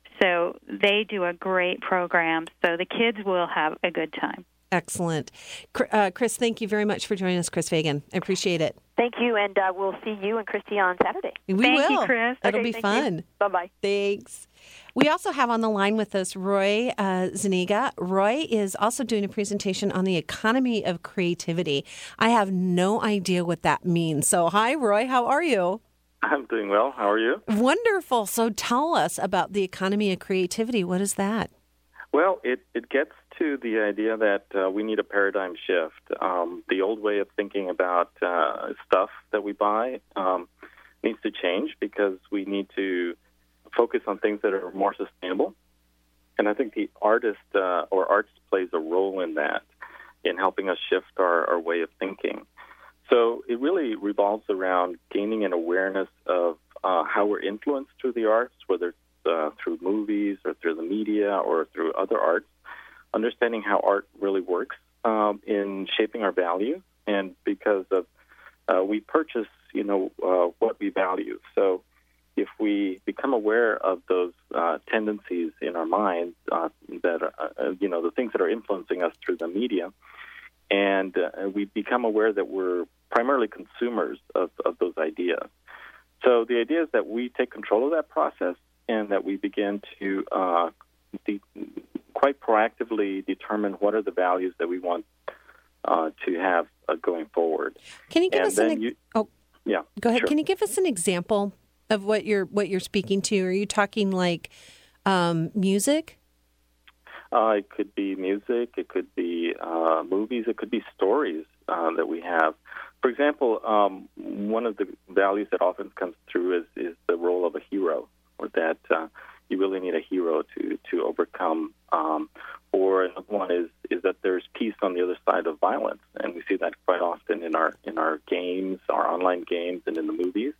So they do a great program. So the kids will have a good time. Excellent. Uh, Chris, thank you very much for joining us, Chris Fagan. I appreciate it. Thank you, and uh, we'll see you and Christy on Saturday. We thank will. you, Chris. That'll okay, be fun. You. Bye-bye. Thanks. We also have on the line with us Roy uh, Zuniga. Roy is also doing a presentation on the economy of creativity. I have no idea what that means. So, hi, Roy. How are you? I'm doing well. How are you? Wonderful. So tell us about the economy of creativity. What is that? Well, it, it gets to the idea that uh, we need a paradigm shift. Um, the old way of thinking about uh, stuff that we buy um, needs to change because we need to focus on things that are more sustainable. And I think the artist uh, or arts plays a role in that, in helping us shift our, our way of thinking. so it really revolves around gaining an awareness of uh, how we're influenced through the arts, whether it's uh, through movies or through the media or through other arts, understanding how art really works um, in shaping our value. And because of uh, we purchase, you know, uh, what we value. So if we become aware of those uh, tendencies in our minds, uh, that uh, you know, the things that are influencing us through the media, and uh, we become aware that we're primarily consumers of, of those ideas. So the idea is that we take control of that process and that we begin to uh, de- quite proactively determine what are the values that we want uh, to have uh, going forward. Can you give and us an then ex- you, oh yeah, go ahead? Sure. Can you give us an example of what you're what you're speaking to? Are you talking like um, music? Uh, it could be music, it could be uh, movies, it could be stories uh, that we have. For example, um, one of the values that often comes through is, is the role of a hero, or that uh, you really need a hero to, to overcome. Um, or another one is, is that there's peace on the other side of violence, and we see that quite often in our in our games, our online games, and in the movies.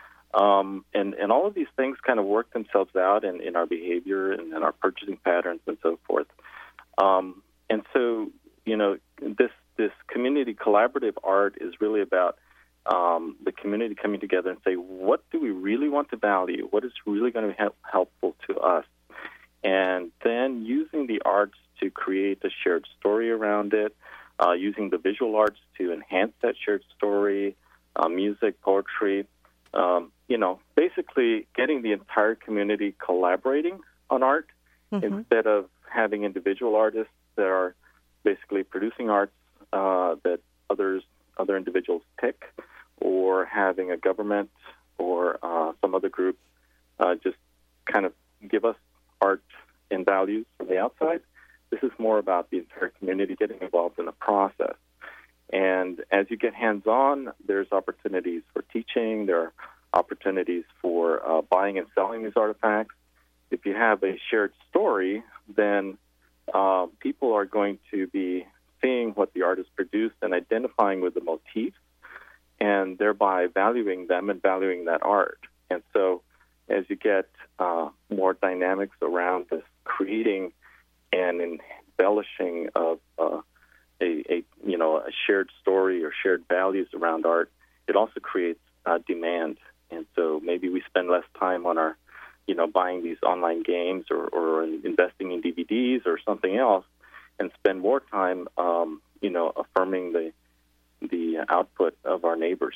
Um, and, and all of these things kind of work themselves out in, in our behavior and in our purchasing patterns and so forth. Um, and so, you know, this this community collaborative art is really about um, the community coming together and say, what do we really want to value? What is really going to be help, helpful to us? And then using the arts to create a shared story around it, uh, using the visual arts to enhance that shared story, uh, music, poetry, um, you know, basically getting the entire community collaborating on art mm-hmm. instead of having individual artists that are basically producing arts uh, that others, other individuals pick, or having a government or uh, some other group uh, just kind of give us art and values from the outside. This is more about the entire community getting involved in the process. And as you get hands-on, there's opportunities for teaching. There are opportunities for uh, buying and selling these artifacts. If you have a shared story, then uh, people are going to be seeing what the artist produced and identifying with the motifs, and thereby valuing them and valuing that art. And so as you get uh, more dynamics around this creating and embellishing of uh, a, a you know a shared story or shared values around art, it also creates uh, demand. And so maybe we spend less time on our, you know, buying these online games or, or investing in D V Ds or something else, and spend more time, um, you know, affirming the the output of our neighbors.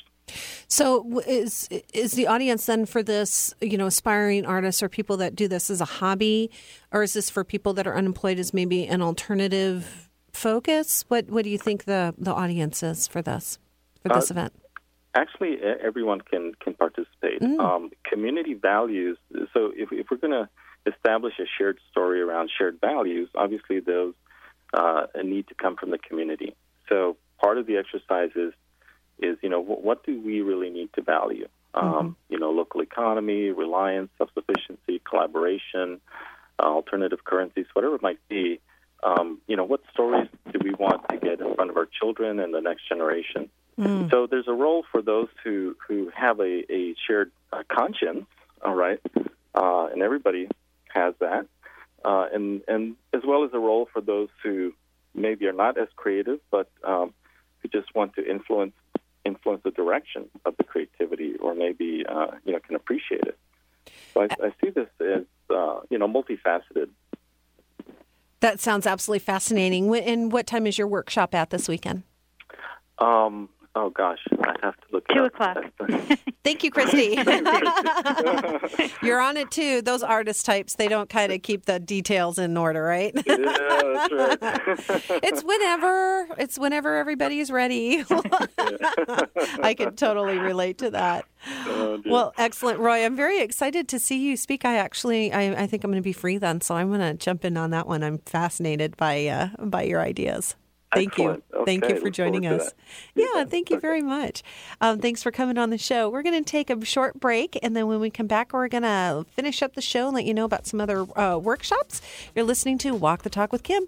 So is is the audience then for this, you know, aspiring artists or people that do this as a hobby, or is this for people that are unemployed as maybe an alternative focus? What what do you think the, the audience is for this for this uh, event? Actually, everyone can, can participate. Mm. Um, community values, so if, if we're going to establish a shared story around shared values, obviously those uh, need to come from the community. So part of the exercise is, is you know, what, what do we really need to value? Um, mm-hmm. You know, local economy, reliance, self-sufficiency, collaboration, uh, alternative currencies, whatever it might be. Um, you know, what stories do we want to get in front of our children and the next generation? Mm. So there's a role for those who, who have a, a shared uh, conscience, all right, uh, and everybody has that, uh, and, and as well as a role for those who maybe are not as creative, but um, who just want to influence influence the direction of the creativity, or maybe uh, you know can appreciate it. So I, I see this as uh, you know multifaceted. That sounds absolutely fascinating. And what time is your workshop at this weekend? Um. Oh, gosh, I have to look Two it o'clock. Thank you, Christy. You're on it, too. Those artist types, they don't kind of keep the details in order, right? Yeah, that's right. It's whenever. It's whenever everybody's ready. I can totally relate to that. Oh, well, excellent, Roy. I'm very excited to see you speak. I actually, I, I think I'm going to be free then, so I'm going to jump in on that one. I'm fascinated by uh, by your ideas. Thank Excellent. you. Okay. Thank you for Look joining us. Yeah, thank you okay. very much. Um, thanks for coming on the show. We're going to take a short break, and then when we come back, we're going to finish up the show and let you know about some other uh, workshops. You're listening to Walk the Talk with Kim.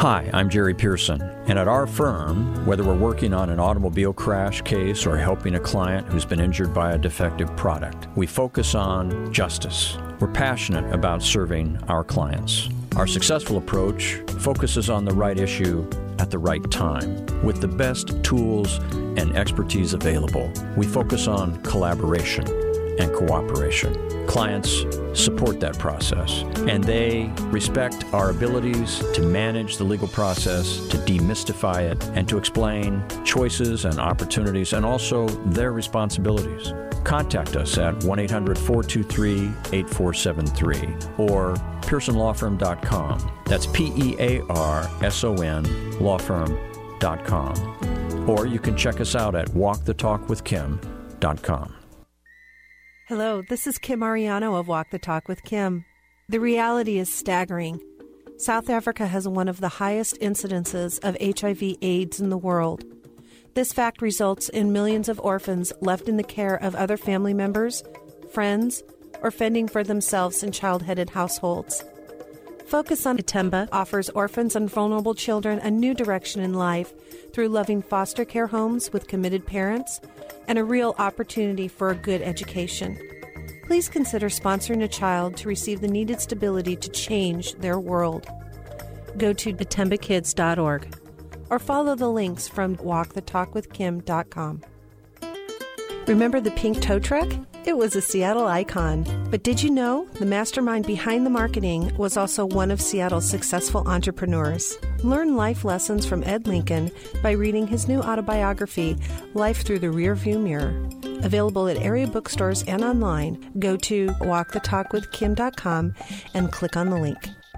Hi, I'm Jerry Pearson, and at our firm, whether we're working on an automobile crash case or helping a client who's been injured by a defective product, we focus on justice. We're passionate about serving our clients. Our successful approach focuses on the right issue at the right time, with the best tools and expertise available. We focus on collaboration and cooperation. Clients support that process, and they respect our abilities to manage the legal process, to demystify it, and to explain choices and opportunities, and also their responsibilities. Contact us at one eight hundred, four two three, eight four seven three or pearson law firm dot com. That's P E A R S O N law firm dot com. Or you can check us out at walk the talk with kim dot com. Hello, this is Kim Ariano of Walk the Talk with Kim. The reality is staggering. South Africa has one of the highest incidences of H I V AIDS in the world. This fact results in millions of orphans left in the care of other family members, friends, or fending for themselves in child-headed households. Focus on Itemba offers orphans and vulnerable children a new direction in life through loving foster care homes with committed parents and a real opportunity for a good education. Please consider sponsoring a child to receive the needed stability to change their world. Go to itemba kids dot org or follow the links from walk the talk with kim dot com. Remember the pink tow truck? It was a Seattle icon. But did you know the mastermind behind the marketing was also one of Seattle's successful entrepreneurs? Learn life lessons from Ed Lincoln by reading his new autobiography, Life Through the Rearview Mirror. Available at area bookstores and online. Go to walk the talk with kim dot com and click on the link.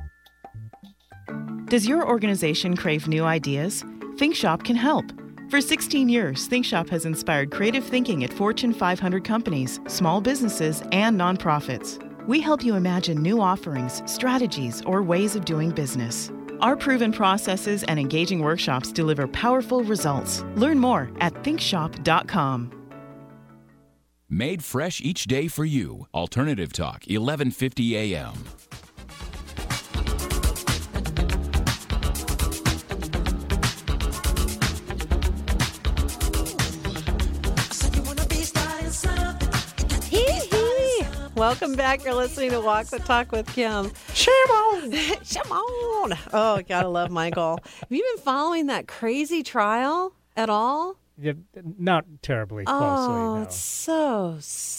Does your organization crave new ideas? ThinkShop can help. For sixteen years, ThinkShop has inspired creative thinking at Fortune five hundred companies, small businesses, and nonprofits. We help you imagine new offerings, strategies, or ways of doing business. Our proven processes and engaging workshops deliver powerful results. Learn more at think shop dot com. Made fresh each day for you. Alternative Talk, eleven fifty A M. Welcome back. You're listening to Walk the Talk with Kim. Shimon! Shimon! Oh, gotta love Michael. Have you been following that crazy trial at all? Yeah, not terribly closely, oh, no. It's so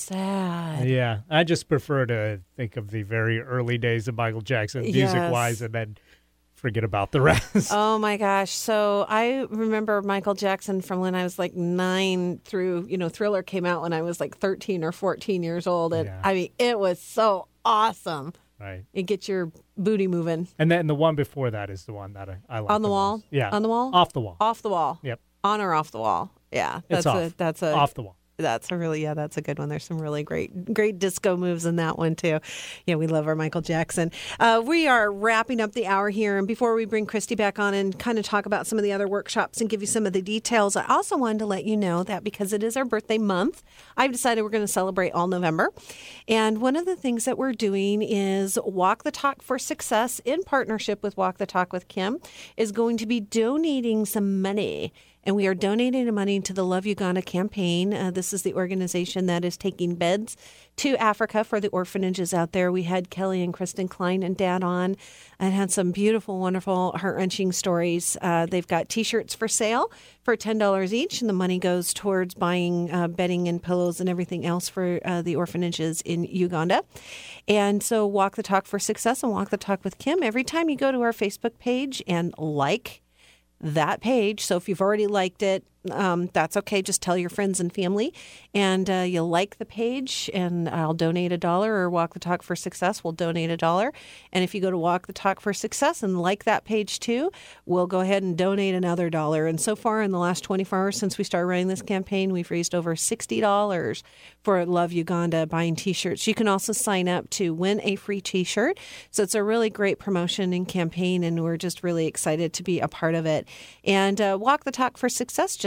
sad. Yeah, I just prefer to think of the very early days of Michael Jackson, Yes. music-wise, and then forget about the rest. Oh my gosh. So I remember Michael Jackson from when I was like nine through, you know, Thriller came out when I was like thirteen or fourteen years old. And Yeah. I mean, it was so awesome. Right. It gets your booty moving. And then the one before that is the one that I, I like. On the wall? most. Yeah. On the wall? Off the wall. Off the wall. Yep. On or off the wall. Yeah. That's It's a off. that's a Off the wall. That's a really, yeah, that's a good one. There's some really great, great disco moves in that one, too. Yeah, we love our Michael Jackson. Uh, we are wrapping up the hour here. And before we bring Christy back on and kind of talk about some of the other workshops and give you some of the details, I also wanted to let you know that because it is our birthday month, I've decided we're going to celebrate all November. And one of the things that we're doing is Walk the Talk for Success in partnership with Walk the Talk with Kim is going to be donating some money. And we are donating the money to the Love Uganda campaign. Uh, this is the organization that is taking beds to Africa for the orphanages out there. We had Kelly and Kristen Klein and Dad on and had some beautiful, wonderful, heart-wrenching stories. Uh, they've got T-shirts for sale for ten dollars each, and the money goes towards buying uh, bedding and pillows and everything else for uh, the orphanages in Uganda. And so Walk the Talk for Success and Walk the Talk with Kim. Every time you go to our Facebook page and like that page. So if you've already liked it, um, that's okay. Just tell your friends and family, and uh, you'll like the page, and I'll donate a dollar, or Walk the Talk for Success will donate a dollar. And if you go to Walk the Talk for Success and like that page too, we'll go ahead and donate another dollar. And so far in the last twenty-four hours since we started running this campaign, we've raised over sixty dollars for Love Uganda buying T-shirts. You can also sign up to win a free T-shirt. So it's a really great promotion and campaign, and we're just really excited to be a part of it. And uh, Walk the Talk for Success just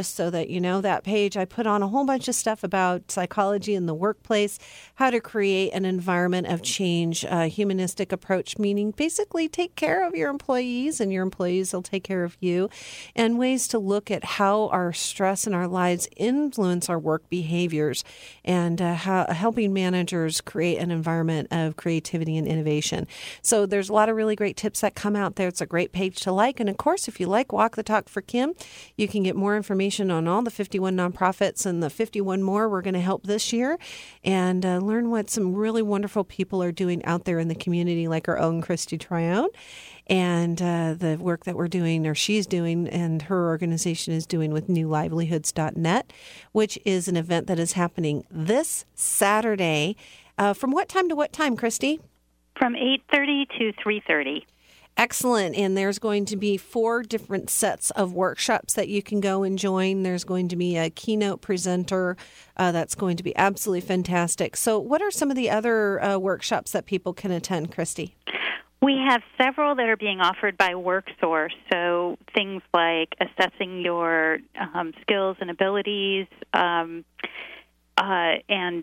just so that you know, that page, I put on a whole bunch of stuff about psychology in the workplace, how to create an environment of change, a humanistic approach, meaning basically take care of your employees and your employees will take care of you, and ways to look at how our stress in our lives influence our work behaviors, and uh, how, helping managers create an environment of creativity and innovation. So there's a lot of really great tips that come out there. It's a great page to like. And of course, if you like Walk the Talk for Kim, you can get more information on all the fifty-one nonprofits and the fifty-one more we're going to help this year, and uh, learn what some really wonderful people are doing out there in the community, like our own Christy Tryon, and uh, the work that we're doing, or she's doing, and her organization is doing with new livelihoods dot net, which is an event that is happening this Saturday. Uh, from what time to what time, Christy? From eight thirty to three thirty. Excellent. And there's going to be four different sets of workshops that you can go and join. There's going to be a keynote presenter uh, that's going to be absolutely fantastic. So what are some of the other uh, workshops that people can attend, Christy? We have several that are being offered by WorkSource, so things like assessing your um, skills and abilities, um, uh, and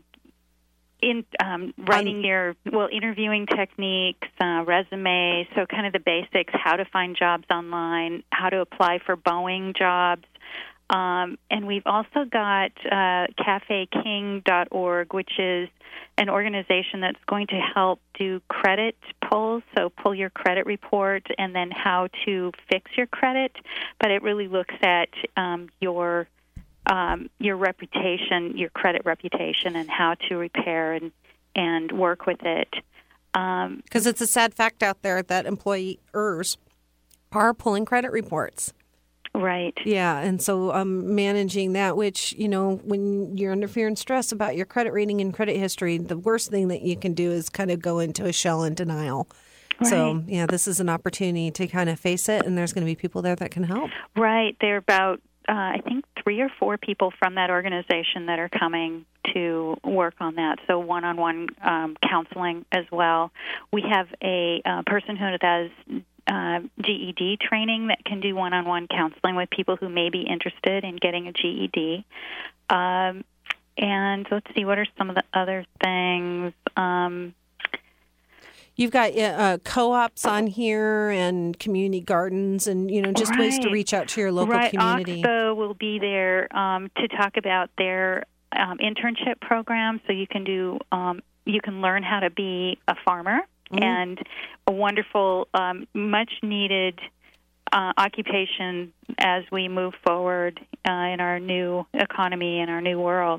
in um, writing um, your, well, interviewing techniques, uh, resumes, so kind of the basics, how to find jobs online, how to apply for Boeing jobs. Um, and we've also got uh, cafe king dot org, which is an organization that's going to help do credit pulls, so pull your credit report and then how to fix your credit. But it really looks at um, your um, your reputation, your credit reputation, and how to repair and, and work with it. Because um, it's a sad fact out there that employers are pulling credit reports. Right. Yeah, and so um, managing that, which, you know, when you're under fear and stress about your credit rating and credit history, the worst thing that you can do is kind of go into a shell and denial. Right. So, yeah, this is an opportunity to kind of face it, and there's going to be people there that can help. Right. There are about, uh, I think, three or four people from that organization that are coming to work on that, so one-on-one um, counseling as well. We have a uh, person who does Uh, G E D training that can do one-on-one counseling with people who may be interested in getting a G E D. Um, and let's see, what are some of the other things? Um, You've got uh, co-ops on here and community gardens and, you know, just right. ways to reach out to your local right. community. Oxbow will be there um, to talk about their um, internship program, so you can do, um, you can learn how to be a farmer. Mm-hmm. And a wonderful, um, much-needed uh, occupation as we move forward uh, in our new economy and our new world.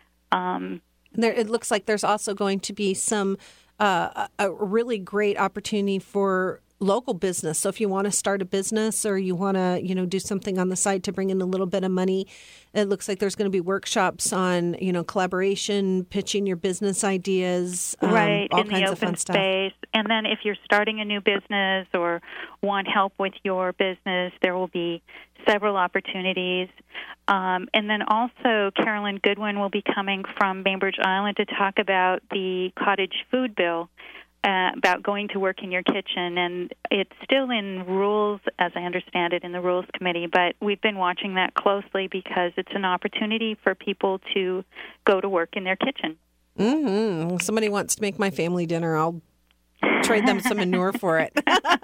Um, there, it looks like there's also going to be some uh, a really great opportunity for local business. So if you want to start a business or you want to, you know, do something on the side to bring in a little bit of money, it looks like there's going to be workshops on, you know, collaboration, pitching your business ideas, um, right, all in kinds the of fun open stuff. Space. And then if you're starting a new business or want help with your business, there will be several opportunities. Um, and then also Carolyn Goodwin will be coming from Bainbridge Island to talk about the cottage food bill. Uh, about going to work in your kitchen, and it's still in rules, as I understand it, in the Rules Committee, but we've been watching that closely because it's an opportunity for people to go to work in their kitchen. Mm-hmm. Somebody wants to make my family dinner, I'll trade them some manure for it.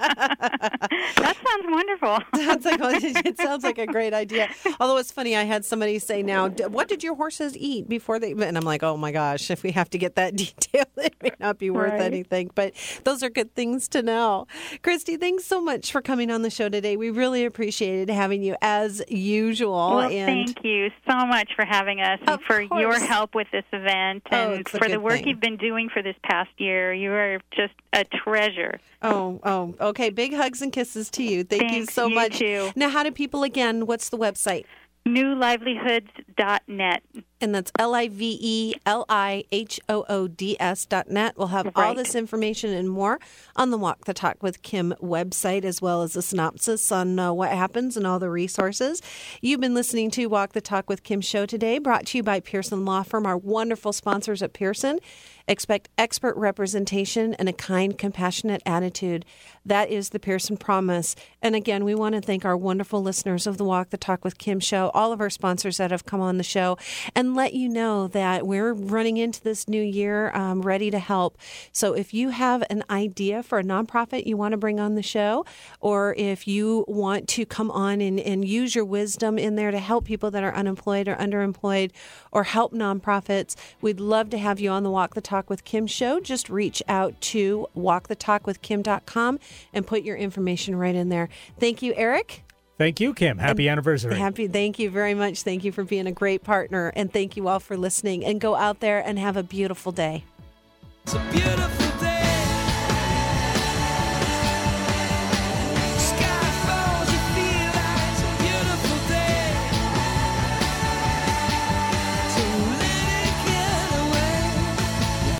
That sounds wonderful. Sounds like, it sounds like a great idea. Although it's funny, I had somebody say, now, what did your horses eat before they... And I'm like, oh my gosh, if we have to get that detail, it may not be worth right. anything. But those are good things to know. Christy, thanks so much for coming on the show today. We really appreciated having you as usual. Well, and thank you so much for having us and for course. your help with this event and oh, for the work thing. you've been doing for this past year. You are just a treasure. Oh, oh, okay. Big hugs and kisses to you. Thank Thanks, you so you much. Too. Now, how do people, again, what's the website? new livelihoods dot net. and that's L I V E L I H O O D S dot net. We'll have Right. all this information and more on the Walk the Talk with Kim website, as well as a synopsis on uh, what happens and all the resources. You've been listening to Walk the Talk with Kim show today, brought to you by Pearson Law Firm, our wonderful sponsors at Pearson. Expect expert representation and a kind, compassionate attitude. That is the Pearson promise. And again, we want to thank our wonderful listeners of the Walk the Talk with Kim show, all of our sponsors that have come on the show, and let you know that we're running into this new year um, ready to help. So if you have an idea for a nonprofit you want to bring on the show, or if you want to come on and, and use your wisdom in there to help people that are unemployed or underemployed, or help nonprofits, we'd love to have you on the Walk the Talk with Kim show. Just reach out to walk the talk with kim dot com and put your information right in there. Thank you, Eric. Thank you, Kim. Happy and anniversary. Happy. Thank you very much. Thank you for being a great partner. And thank you all for listening. And go out there and have a beautiful day. It's a beautiful